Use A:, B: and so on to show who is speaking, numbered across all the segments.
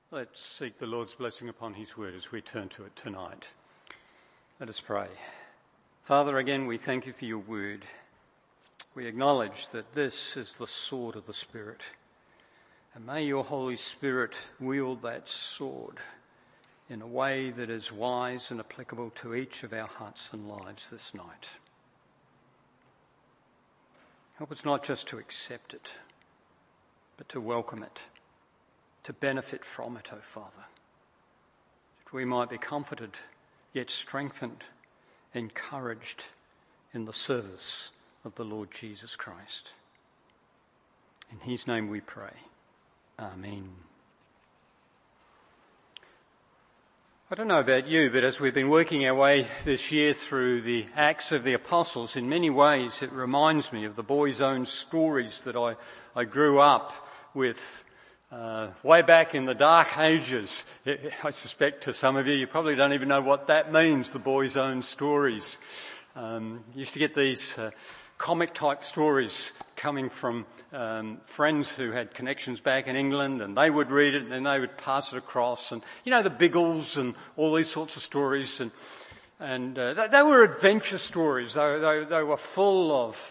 A: Let's seek the Lord's blessing upon his word as we turn to it tonight. Let us pray. Father, again, we thank you for your word. We acknowledge that this is the sword of the Spirit. And may your Holy Spirit wield that sword in a way that is wise and applicable to each of our hearts and lives this night. Help us not just to accept it, but to welcome it, to benefit from it, O Father, that we might be comforted, yet strengthened, encouraged in the service of the Lord Jesus Christ. In his name we pray. Amen. I don't know about you, but as we've been working our way this year through the Acts of the Apostles, in many ways it reminds me of the boy's own stories that I grew up with way back in the dark ages. I suspect to some of you probably don't even know what that means, the boy's own stories. Used to get these comic type stories coming from friends who had connections back in England, and they would read it and then they would pass it across, and the Biggles and all these sorts of stories, and they were adventure stories. They were full of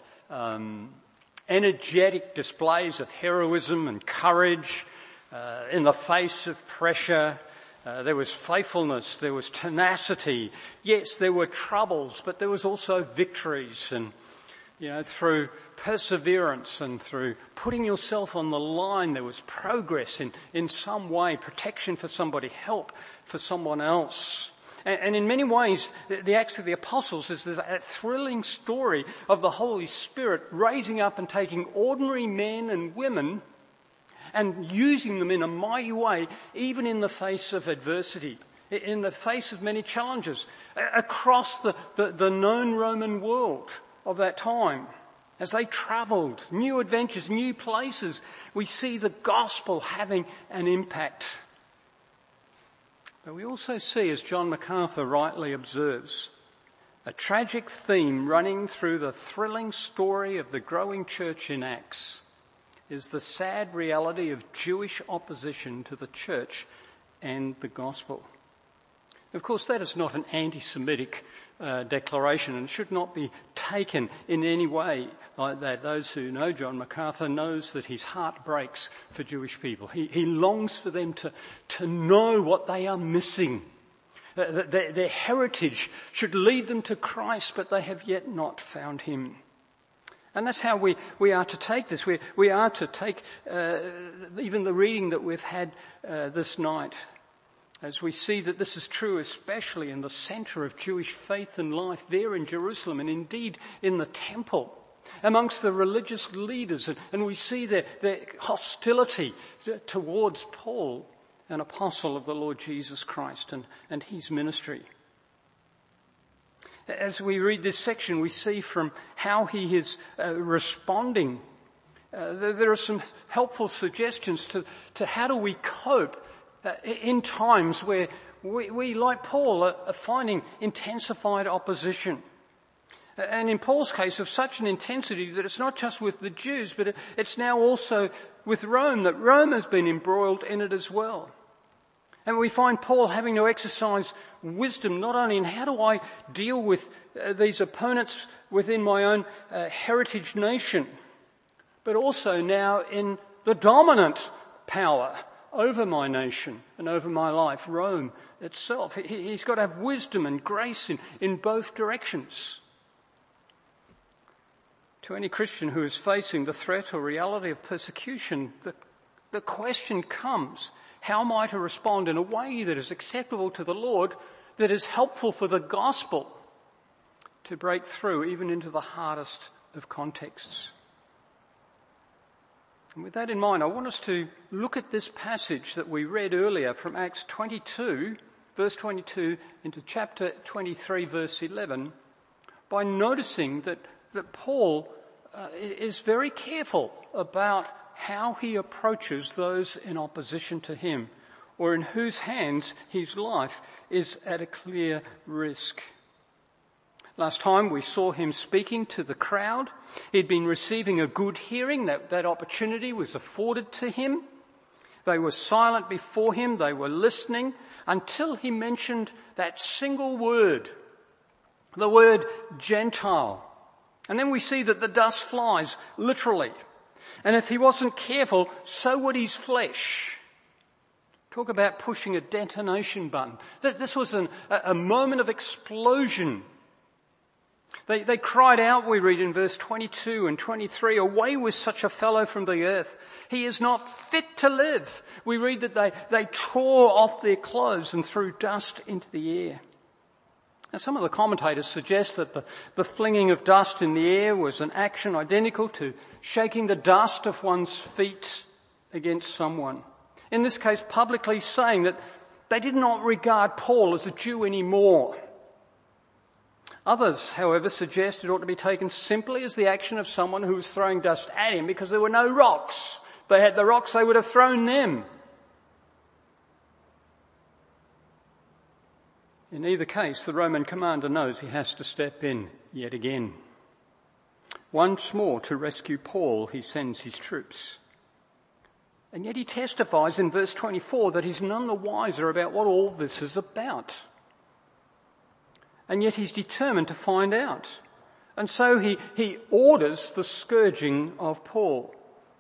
A: energetic displays of heroism and courage in the face of pressure. There was faithfulness, there was tenacity. Yes, there were troubles, but there was also victories. And, through perseverance and through putting yourself on the line, there was progress in some way, protection for somebody, help for someone else. And in many ways, the Acts of the Apostles is that thrilling story of the Holy Spirit raising up and taking ordinary men and women and using them in a mighty way, even in the face of adversity, in the face of many challenges, across the known Roman world of that time. As they travelled, new adventures, new places, we see the gospel having an impact. But we also see, as John MacArthur rightly observes, a tragic theme running through the thrilling story of the growing church in Acts is the sad reality of Jewish opposition to the church and the gospel. Of course, that is not an anti-Semitic declaration, and should not be taken in any way like that. Those who know John MacArthur knows that his heart breaks for Jewish people. He longs for them to know what they are missing. Their heritage should lead them to Christ, but they have yet not found him. And that's how we are to take this. We are to take even the reading that we've had this night, as we see that this is true especially in the centre of Jewish faith and life there in Jerusalem, and indeed in the temple, amongst the religious leaders. And we see their hostility towards Paul, an apostle of the Lord Jesus Christ, and his ministry. As we read this section, we see from how he is responding, there are some helpful suggestions to how do we cope in times where we, like Paul, are finding intensified opposition. And in Paul's case, of such an intensity that it's not just with the Jews, but it's now also with Rome, that Rome has been embroiled in it as well. And we find Paul having to exercise wisdom not only in how do I deal with these opponents within my own heritage nation, but also now in the dominant power over my nation and over my life, Rome itself. He's got to have wisdom and grace in both directions. To any Christian who is facing the threat or reality of persecution, the question comes, how am I to respond in a way that is acceptable to the Lord, that is helpful for the gospel to break through even into the hardest of contexts? And with that in mind, I want us to look at this passage that we read earlier from Acts 22, verse 22, into chapter 23, verse 11, by noticing that Paul is very careful about how he approaches those in opposition to him, or in whose hands his life is at a clear risk. Last time we saw him speaking to the crowd. He'd been receiving a good hearing. That opportunity was afforded to him. They were silent before him. They were listening until he mentioned that single word, the word Gentile. And then we see that the dust flies, literally. And if he wasn't careful, so would his flesh. Talk about pushing a detonation button. This was a moment of explosion. They cried out, we read in verse 22 and 23, "Away with such a fellow from the earth. He is not fit to live." We read that they tore off their clothes and threw dust into the air. Now, some of the commentators suggest that the flinging of dust in the air was an action identical to shaking the dust of one's feet against someone. In this case, publicly saying that they did not regard Paul as a Jew anymore. Others, however, suggest it ought to be taken simply as the action of someone who was throwing dust at him because there were no rocks. If they had the rocks, they would have thrown them. In either case, the Roman commander knows he has to step in yet again. Once more, to rescue Paul, he sends his troops. And yet he testifies in verse 24 that he's none the wiser about what all this is about. And yet he's determined to find out. And so he orders the scourging of Paul.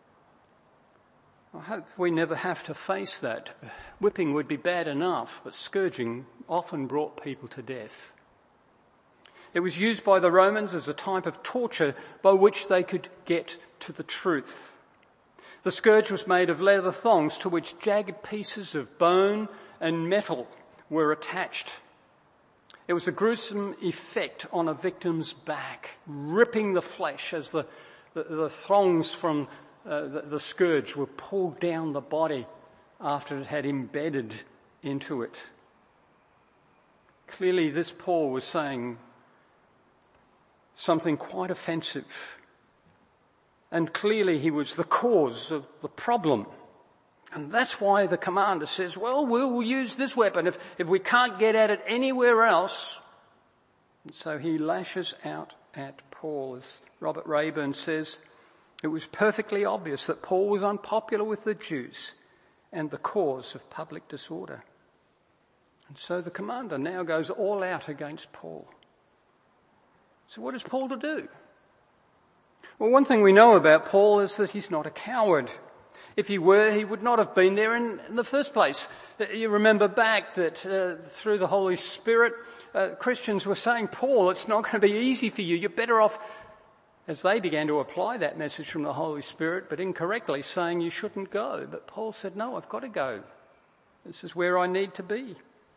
A: I hope we never have to face that. Whipping would be bad enough, but scourging often brought people to death. It was used by the Romans as a type of torture by which they could get to the truth. The scourge was made of leather thongs to which jagged pieces of bone and metal were attached. It was a gruesome effect on a victim's back, ripping the flesh as the thongs from the scourge were pulled down the body after it had embedded into it. Clearly, this Paul was saying something quite offensive. And clearly he was the cause of the problem. And that's why the commander says, well, we'll use this weapon if we can't get at it anywhere else. And so he lashes out at Paul. As Robert Rayburn says, it was perfectly obvious that Paul was unpopular with the Jews and the cause of public disorder. And so the commander now goes all out against Paul. So what is Paul to do? Well, one thing we know about Paul is that he's not a coward. If he were, he would not have been there in the first place. You remember back that through the Holy Spirit, Christians were saying, Paul, it's not going to be easy for you. You're better off, as they began to apply that message from the Holy Spirit, but incorrectly saying you shouldn't go. But Paul said, no, I've got to go. This is where I need to be.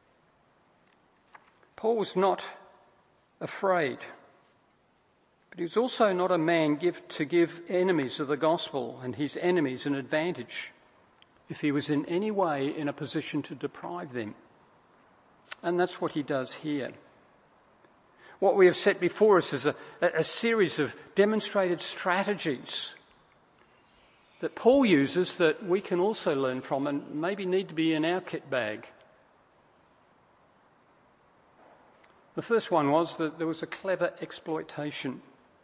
A: Paul was not afraid. But he was also not a man to give enemies of the gospel and his enemies an advantage if he was in any way in a position to deprive them. And that's what he does here. What we have set before us is a series of demonstrated strategies that Paul uses that we can also learn from and maybe need to be in our kit bag. The first one was that there was a clever exploitation.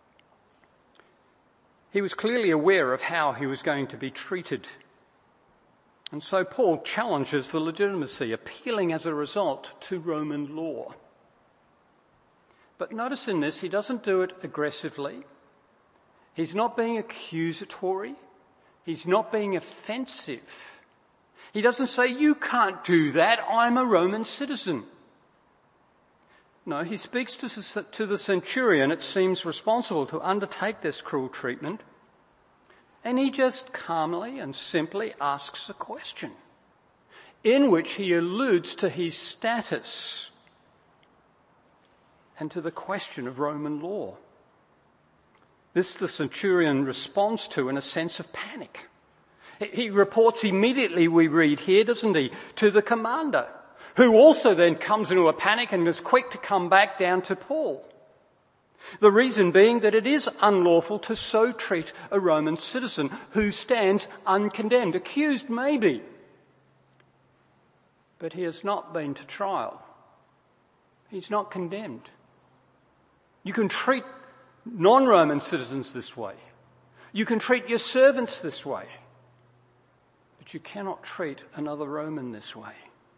A: He was clearly aware of how he was going to be treated. And so Paul challenges the legitimacy, appealing as a result to Roman law. But notice in this, he doesn't do it aggressively. He's not being accusatory. He's not being offensive. He doesn't say, you can't do that, I'm a Roman citizen. No, he speaks to the centurion, it seems responsible to undertake this cruel treatment, and he just calmly and simply asks a question in which he alludes to his status and to the question of Roman law. This the centurion responds to in a sense of panic. He reports immediately, we read here, doesn't he, to the commander, who also then comes into a panic and is quick to come back down to Paul. The reason being that it is unlawful to so treat a Roman citizen who stands uncondemned, accused maybe, but he has not been to trial. He's not condemned. You can treat non-Roman citizens this way. You can treat your servants this way. But you cannot treat another Roman this way.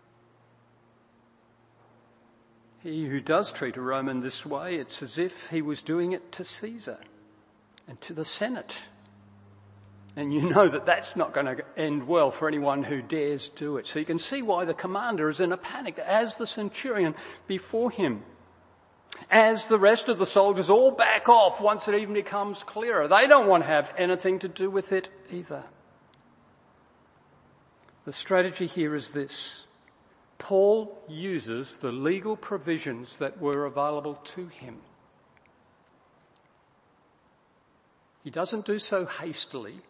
A: He who does treat a Roman this way, it's as if he was doing it to Caesar and to the Senate. And you know that that's not going to end well for anyone who dares do it. So you can see why the commander is in a panic, as the centurion before him. As the rest of the soldiers all back off once it even becomes clearer. They don't want to have anything to do with it either. The strategy here is this. Paul uses the legal provisions that were available to him. He doesn't do so hastily,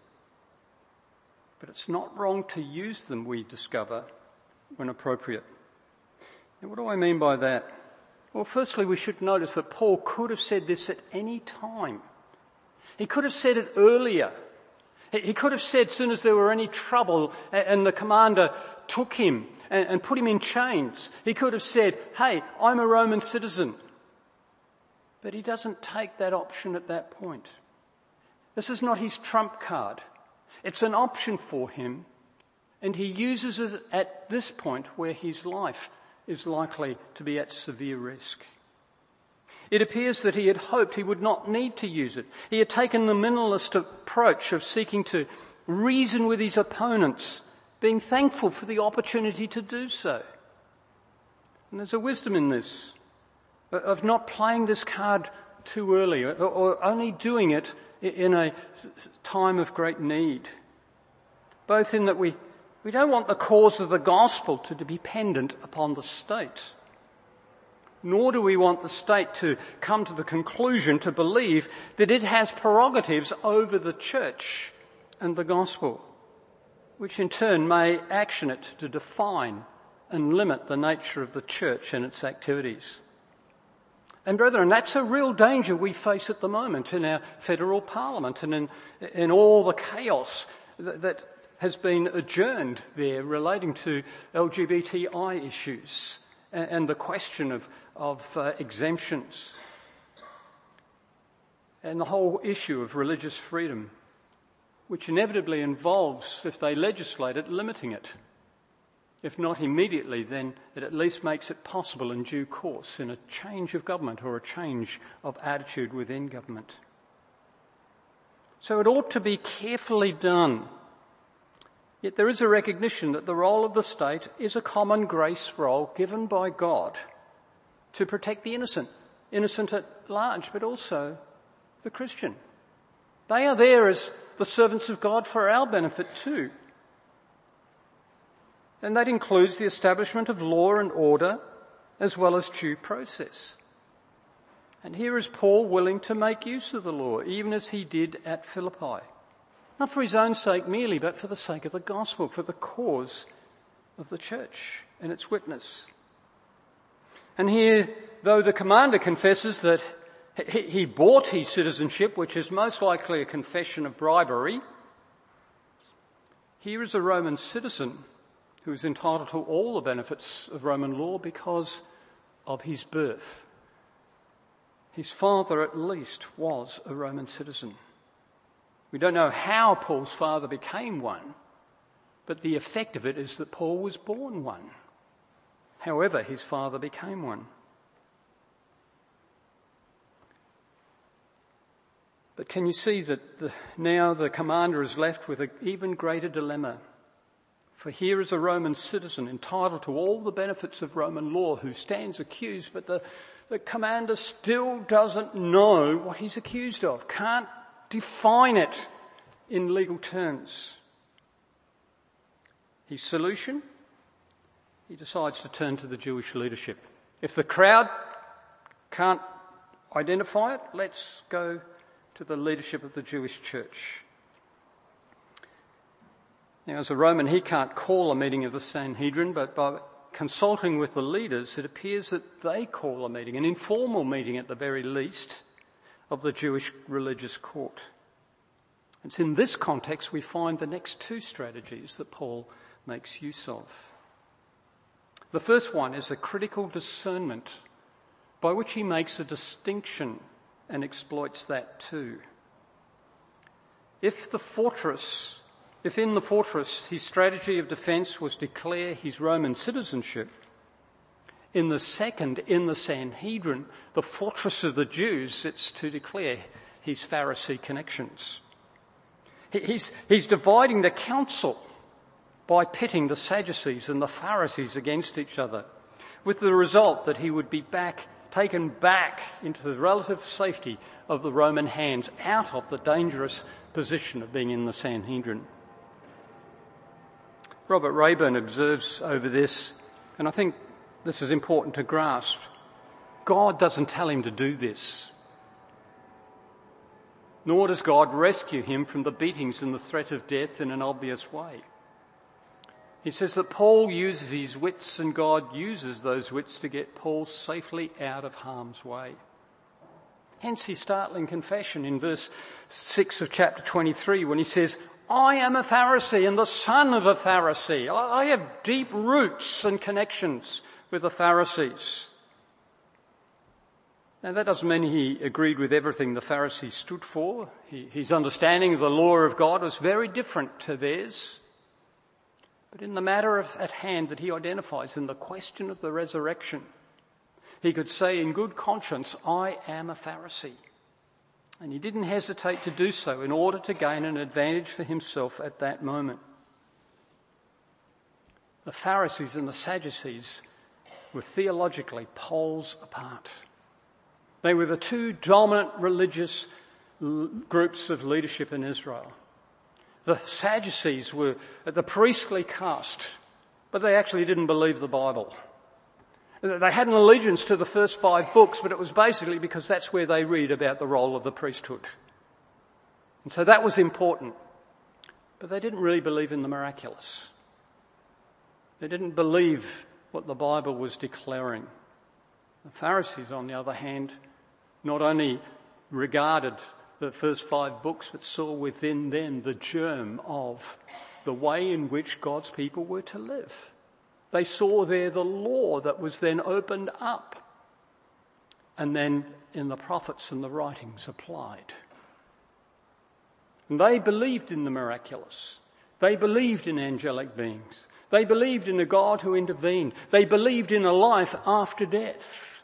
A: but it's not wrong to use them, we discover, when appropriate. Now, what do I mean by that? Well, firstly, we should notice that Paul could have said this at any time. He could have said it earlier. He could have said as soon as there were any trouble and the commander took him and put him in chains. He could have said, hey, I'm a Roman citizen. But he doesn't take that option at that point. This is not his trump card. It's an option for him, and he uses it at this point where his life is likely to be at severe risk. It appears that he had hoped he would not need to use it. He had taken the minimalist approach of seeking to reason with his opponents, being thankful for the opportunity to do so. And there's a wisdom in this, of not playing this card too early, or only doing it in a time of great need. Both in that we don't want the cause of the gospel to be dependent upon the state, nor do we want the state to come to the conclusion to believe that it has prerogatives over the church and the gospel, which in turn may action it to define and limit the nature of the church and its activities. And brethren, that's a real danger we face at the moment in our federal parliament and in all the chaos that has been adjourned there relating to LGBTI issues and the question of exemptions and the whole issue of religious freedom, which inevitably involves, if they legislate it, limiting it. If not immediately, then it at least makes it possible in due course in a change of government or a change of attitude within government. So it ought to be carefully done. Yet there is a recognition that the role of the state is a common grace role given by God to protect the innocent at large, but also the Christian. They are there as the servants of God for our benefit too. And that includes the establishment of law and order as well as due process. And here is Paul willing to make use of the law, even as he did at Philippi. Not for his own sake merely, but for the sake of the gospel, for the cause of the church and its witness. And here, though the commander confesses that he bought his citizenship, which is most likely a confession of bribery, here is a Roman citizen who is entitled to all the benefits of Roman law because of his birth. His father, at least, was a Roman citizen. We don't know how Paul's father became one, but the effect of it is that Paul was born one. However, his father became one. But can you see that now the commander is left with an even greater dilemma? For here is a Roman citizen entitled to all the benefits of Roman law who stands accused, but the commander still doesn't know what he's accused of, can't define it in legal terms. His solution? He decides to turn to the Jewish leadership. If the crowd can't identify it, let's go to the leadership of the Jewish church. Now, as a Roman, he can't call a meeting of the Sanhedrin, but by consulting with the leaders, it appears that they call a meeting, an informal meeting at the very least, of the Jewish religious court. It's in this context we find the next two strategies that Paul makes use of. The first one is a critical discernment by which he makes a distinction and exploits that too. If the fortress If in the fortress his strategy of defence was declare his Roman citizenship, in the second, in the Sanhedrin, the fortress of the Jews, it's to declare his Pharisee connections. He's dividing the council by pitting the Sadducees and the Pharisees against each other, with the result that he would be taken back into the relative safety of the Roman hands, out of the dangerous position of being in the Sanhedrin. Robert Rayburn observes over this, and I think this is important to grasp. God doesn't tell him to do this. Nor does God rescue him from the beatings and the threat of death in an obvious way. He says that Paul uses his wits, and God uses those wits to get Paul safely out of harm's way. Hence his startling confession in verse 6 of chapter 23 when he says, I am a Pharisee and the son of a Pharisee. I have deep roots and connections with the Pharisees. Now that doesn't mean he agreed with everything the Pharisees stood for. His understanding of the law of God was very different to theirs. But in the matter at hand that he identifies, in the question of the resurrection, he could say in good conscience, I am a Pharisee. And he didn't hesitate to do so in order to gain an advantage for himself at that moment. The Pharisees and the Sadducees were theologically poles apart. They were the two dominant religious groups of leadership in Israel. The Sadducees were the priestly caste, but they actually didn't believe the Bible. They had an allegiance to the first 5 books, but it was basically because that's where they read about the role of the priesthood. And so that was important. But they didn't really believe in the miraculous. They didn't believe what the Bible was declaring. The Pharisees, on the other hand, not only regarded the first 5 books, but saw within them the germ of the way in which God's people were to live. They saw there the law that was then opened up and then in the prophets and the writings applied. And they believed in the miraculous. They believed in angelic beings. They believed in a God who intervened. They believed in a life after death.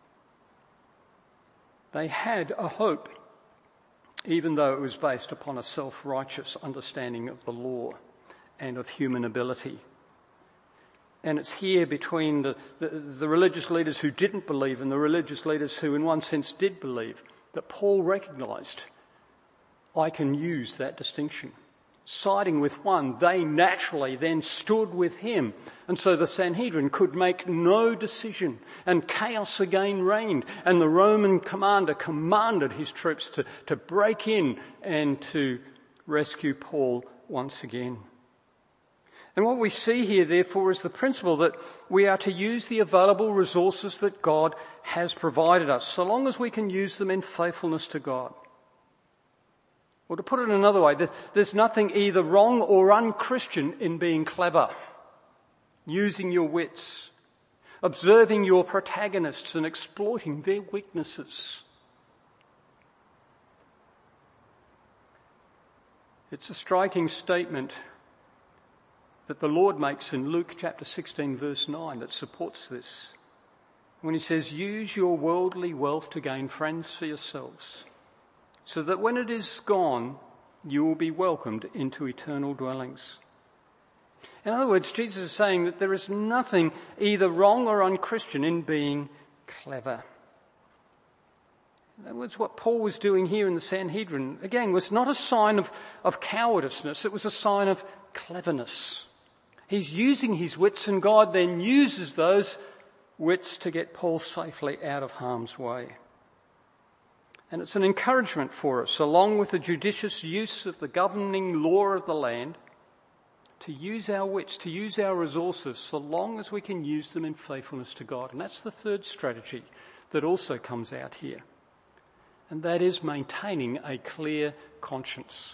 A: They had a hope, even though it was based upon a self-righteous understanding of the law and of human ability. And it's here between the religious leaders who didn't believe and the religious leaders who in one sense did believe that Paul recognised, I can use that distinction. Siding with one, they naturally then stood with him. And so the Sanhedrin could make no decision, and chaos again reigned, and the Roman commander commanded his troops to break in and to rescue Paul once again. And what we see here, therefore, is the principle that we are to use the available resources that God has provided us, so long as we can use them in faithfulness to God. Or to put it another way, there's nothing either wrong or unchristian in being clever, using your wits, observing your protagonists and exploiting their weaknesses. It's a striking statement that the Lord makes in Luke chapter 16 verse 9 that supports this. When he says, use your worldly wealth to gain friends for yourselves, so that when it is gone, you will be welcomed into eternal dwellings. In other words, Jesus is saying that there is nothing either wrong or unchristian in being clever. In other words, what Paul was doing here in the Sanhedrin, again, was not a sign of cowardice, it was a sign of cleverness. He's using his wits, and God then uses those wits to get Paul safely out of harm's way. And it's an encouragement for us, along with the judicious use of the governing law of the land, to use our wits, to use our resources, so long as we can use them in faithfulness to God. And that's the third strategy that also comes out here. And that is maintaining a clear conscience.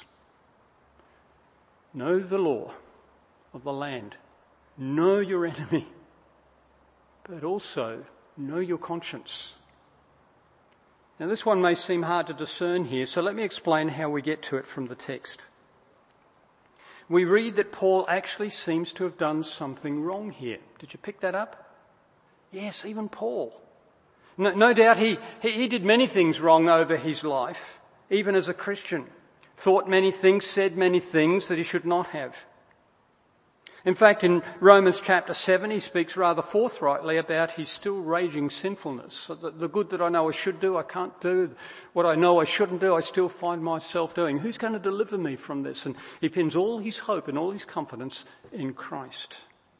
A: Know the law of the land. Know your enemy. But also know your conscience. Now this one may seem hard to discern here, so let me explain how we get to it from the text. we read that Paul actually seems to have done something wrong here. Did you pick that up? Yes, even Paul. No doubt he did many things wrong over his life, even as a Christian. Thought many things, said many things that he should not have. In fact, in Romans chapter 7, he speaks rather forthrightly about his still raging sinfulness. So the good that I know I should do, I can't do. What I know I shouldn't do, I still find myself doing. Who's going to deliver me from this? And he pins all his hope and all his confidence in Christ.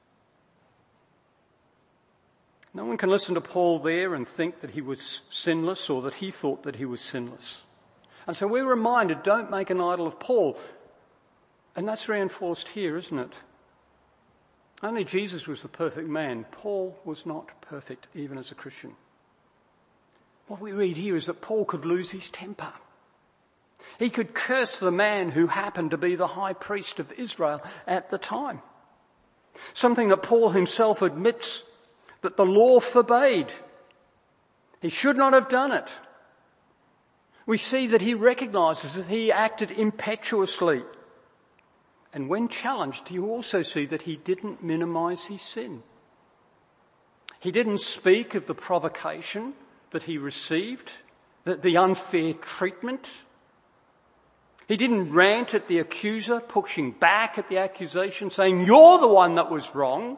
A: No one can listen to Paul there and think that he was sinless or that he thought that he was sinless. And so we're reminded, don't make an idol of Paul. And that's reinforced here, isn't it? Only Jesus was the perfect man. Paul was not perfect, even as a Christian. What we read here is that Paul could lose his temper. He could curse the man who happened to be the high priest of Israel at the time. Something that Paul himself admits that the law forbade. He should not have done it. We see that he recognizes that he acted impetuously. And when challenged, you also see that he didn't minimize his sin. He didn't speak of the provocation that he received, the unfair treatment. He didn't rant at the accuser, pushing back at the accusation, saying, "You're the one that was wrong."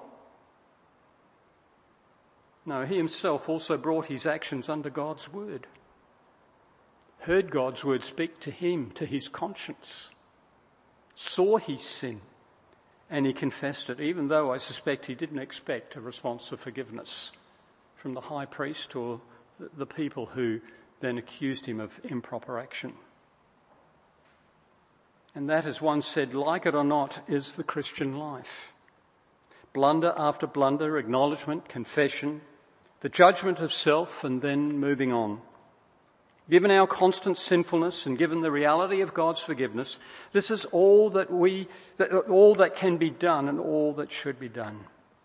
A: No, he himself also brought his actions under God's word. Heard God's word speak to him, to his conscience. Saw his sin, and he confessed it, even though I suspect he didn't expect a response of forgiveness from the high priest or the people who then accused him of improper action. And that, as one said, like it or not, is the Christian life. Blunder after blunder, acknowledgement, confession, the judgment of self, and then moving on. Given our constant sinfulness and given the reality of God's forgiveness, this is all that can be done and all that should be done.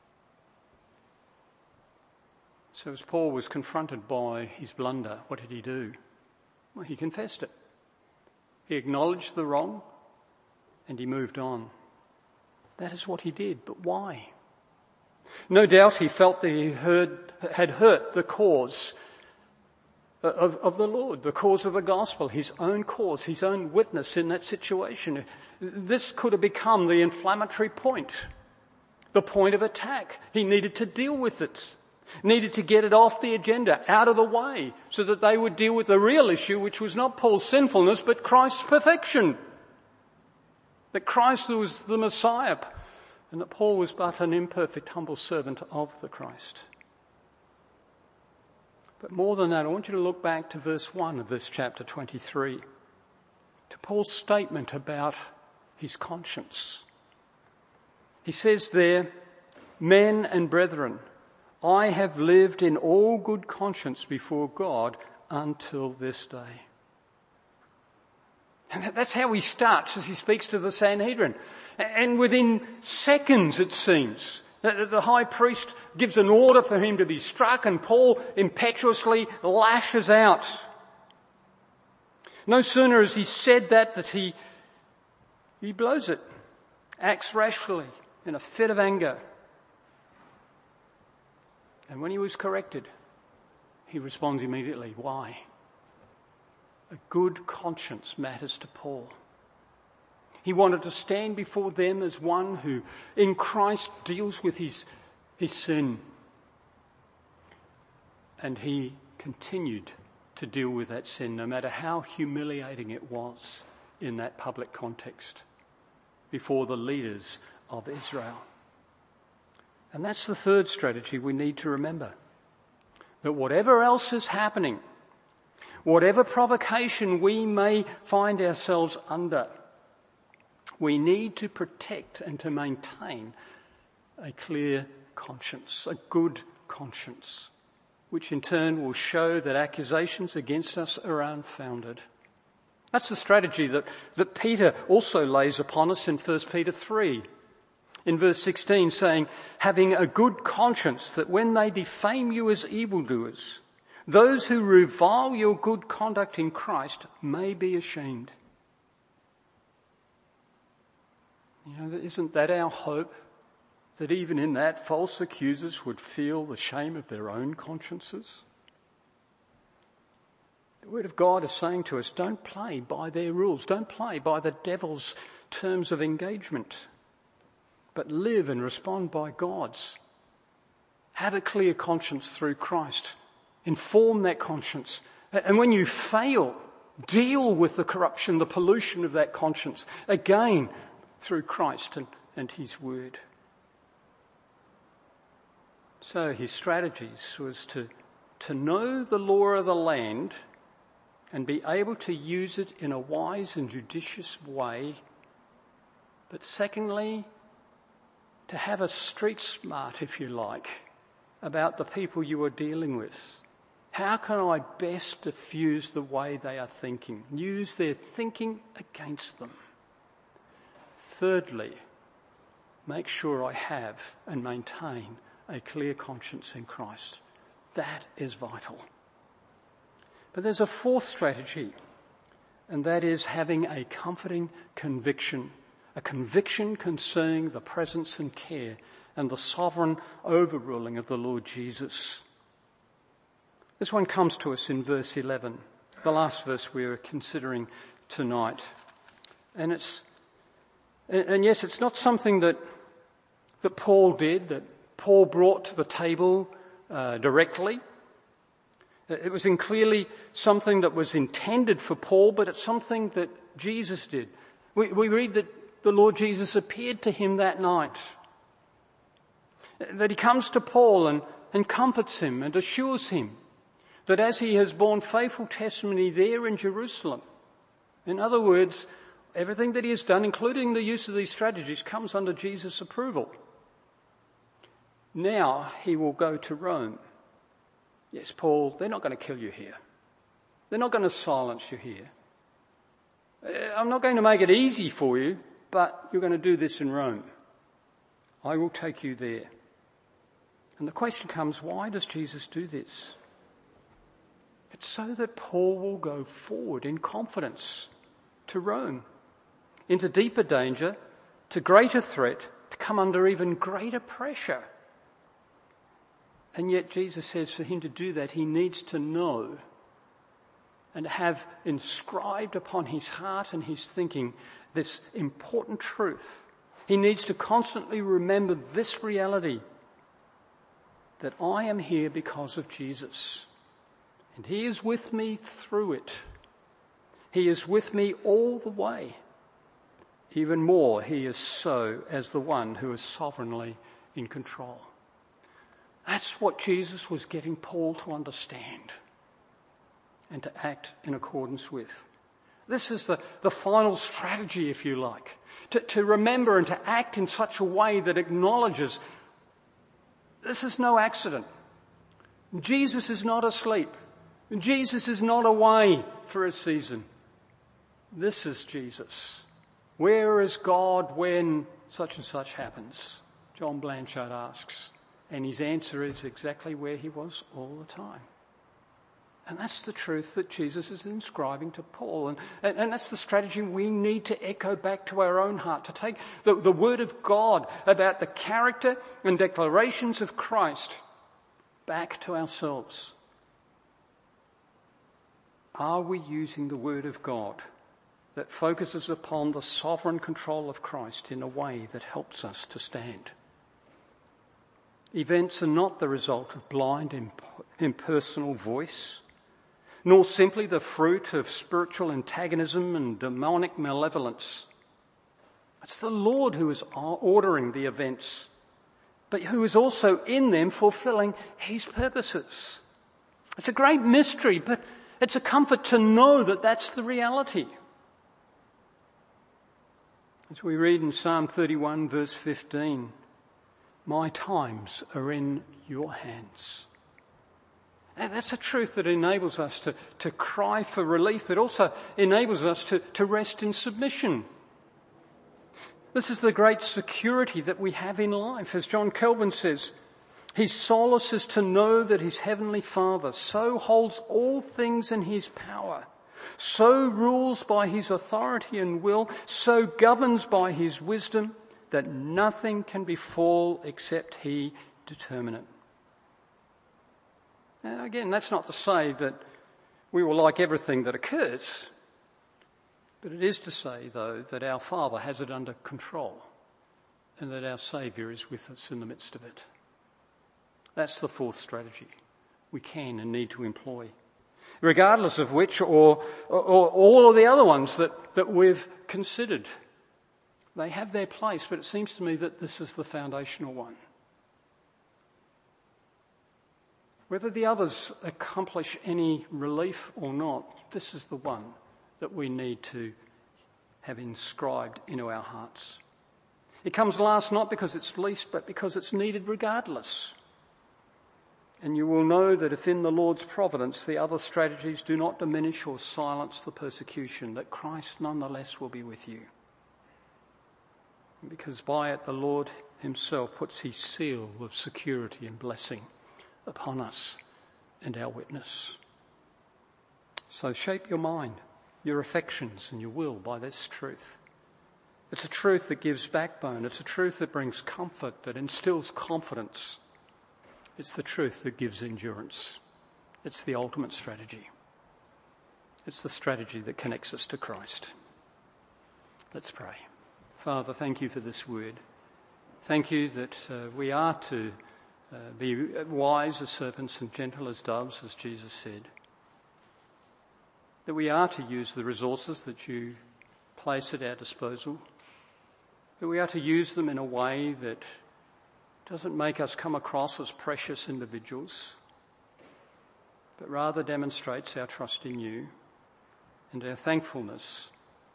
A: So as Paul was confronted by his blunder, what did he do? Well, he confessed it. He acknowledged the wrong and he moved on. That is what he did, but why? No doubt he felt that he had hurt the cause of the Lord, the cause of the gospel, his own cause, his own witness in that situation. This could have become the inflammatory point, the point of attack. He needed to deal with it, needed to get it off the agenda, out of the way, so that they would deal with the real issue, which was not Paul's sinfulness, but Christ's perfection. That Christ was the Messiah, and that Paul was but an imperfect, humble servant of the Christ. But more than that, I want you to look back to verse 1 of this chapter 23, to Paul's statement about his conscience. He says there, "Men and brethren, I have lived in all good conscience before God until this day." And that's how he starts as he speaks to the Sanhedrin. And within seconds, it seems, the high priest gives an order for him to be struck, and Paul impetuously lashes out. No sooner has he said that he blows it, acts rashly in a fit of anger. And when he was corrected, he responds immediately. Why? A good conscience matters to Paul. He wanted to stand before them as one who in Christ deals with his sin. And he continued to deal with that sin, no matter how humiliating it was in that public context, before the leaders of Israel. And that's the third strategy we need to remember. That whatever else is happening, whatever provocation we may find ourselves under, we need to protect and to maintain a clear conscience, a good conscience, which in turn will show that accusations against us are unfounded. That's the strategy that Peter also lays upon us in 1 Peter 3. In verse 16 saying, "Having a good conscience, that when they defame you as evildoers, those who revile your good conduct in Christ may be ashamed." Isn't that our hope? That even in that, false accusers would feel the shame of their own consciences? The Word of God is saying to us, don't play by their rules. Don't play by the devil's terms of engagement. But live and respond by God's. Have a clear conscience through Christ. Inform that conscience. And when you fail, deal with the corruption, the pollution of that conscience. Again, through Christ and His Word. So his strategies was to know the law of the land and be able to use it in a wise and judicious way. But secondly, to have a street smart, if you like, about the people you are dealing with. How can I best diffuse the way they are thinking? Use their thinking against them. Thirdly, make sure I have and maintain a clear conscience in Christ. That is vital. But there's a fourth strategy, and that is having a comforting conviction, a conviction concerning the presence and care and the sovereign overruling of the Lord Jesus. This one comes to us in verse 11, the last verse we are considering tonight. And yes, it's not something that Paul did, that Paul brought to the table directly. It was clearly something that was intended for Paul, but it's something that Jesus did. We read that the Lord Jesus appeared to him that night. That he comes to Paul and comforts him and assures him that as he has borne faithful testimony there in Jerusalem, in other words, everything that he has done, including the use of these strategies, comes under Jesus' approval. Now he will go to Rome. Yes, Paul, they're not going to kill you here. They're not going to silence you here. I'm not going to make it easy for you, but you're going to do this in Rome. I will take you there. And the question comes, why does Jesus do this? It's so that Paul will go forward in confidence to Rome, into deeper danger, to greater threat, to come under even greater pressure. And yet Jesus says for him to do that, he needs to know and have inscribed upon his heart and his thinking this important truth. He needs to constantly remember this reality, that I am here because of Jesus. And he is with me through it. He is with me all the way. Even more, he is so as the one who is sovereignly in control. That's what Jesus was getting Paul to understand and to act in accordance with. This is the final strategy, if you like, to remember and to act in such a way that acknowledges this is no accident. Jesus is not asleep. Jesus is not away for a season. This is Jesus. Where is God when such and such happens? John Blanchard asks. And his answer is exactly where he was all the time. And that's the truth that Jesus is inscribing to Paul. And that's the strategy we need to echo back to our own heart, to take the word of God about the character and declarations of Christ back to ourselves. Are we using the word of God that focuses upon the sovereign control of Christ in a way that helps us to stand? Events are not the result of blind, impersonal voice, nor simply the fruit of spiritual antagonism and demonic malevolence. It's the Lord who is ordering the events, but who is also in them fulfilling his purposes. It's a great mystery, but it's a comfort to know that that's the reality. As we read in Psalm 31 verse 15, my times are in your hands. And that's a truth that enables us to cry for relief, but also enables us to rest in submission. This is the great security that we have in life. As John Calvin says, his solace is to know that his heavenly Father so holds all things in his power, so rules by his authority and will, so governs by his wisdom, that nothing can befall except he determine it. Now again, that's not to say that we will like everything that occurs, but it is to say, though, that our Father has it under control and that our Saviour is with us in the midst of it. That's the fourth strategy we can and need to employ, regardless of which or all of the other ones that we've considered. They have their place, but it seems to me that this is the foundational one. Whether the others accomplish any relief or not, this is the one that we need to have inscribed into our hearts. It comes last not because it's least, but because it's needed regardless. And you will know that if in the Lord's providence the other strategies do not diminish or silence the persecution, that Christ nonetheless will be with you. Because by it the Lord himself puts his seal of security and blessing upon us and our witness. So shape your mind, your affections and your will by this truth. It's a truth that gives backbone. It's a truth that brings comfort, that instills confidence. It's the truth that gives endurance. It's the ultimate strategy. It's the strategy that connects us to Christ. Let's pray. Father, thank you for this word. Thank you that we are to be wise as serpents and gentle as doves, as Jesus said. That we are to use the resources that you place at our disposal. That we are to use them in a way that doesn't make us come across as precious individuals, but rather demonstrates our trust in you and our thankfulness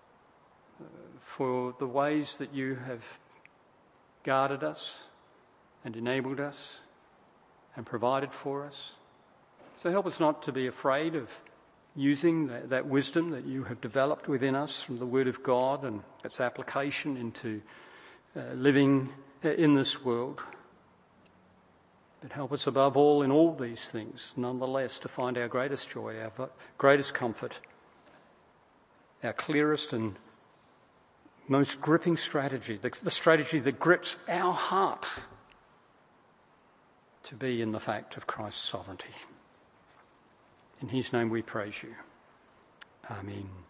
A: for the ways that you have guarded us and enabled us and provided for us. So help us not to be afraid of using that wisdom that you have developed within us from the Word of God and its application into living in this world. But help us above all in all these things, nonetheless, to find our greatest joy, our greatest comfort, our clearest and most gripping strategy, the strategy that grips our heart, to be in the fact of Christ's sovereignty. In his name we praise you. Amen.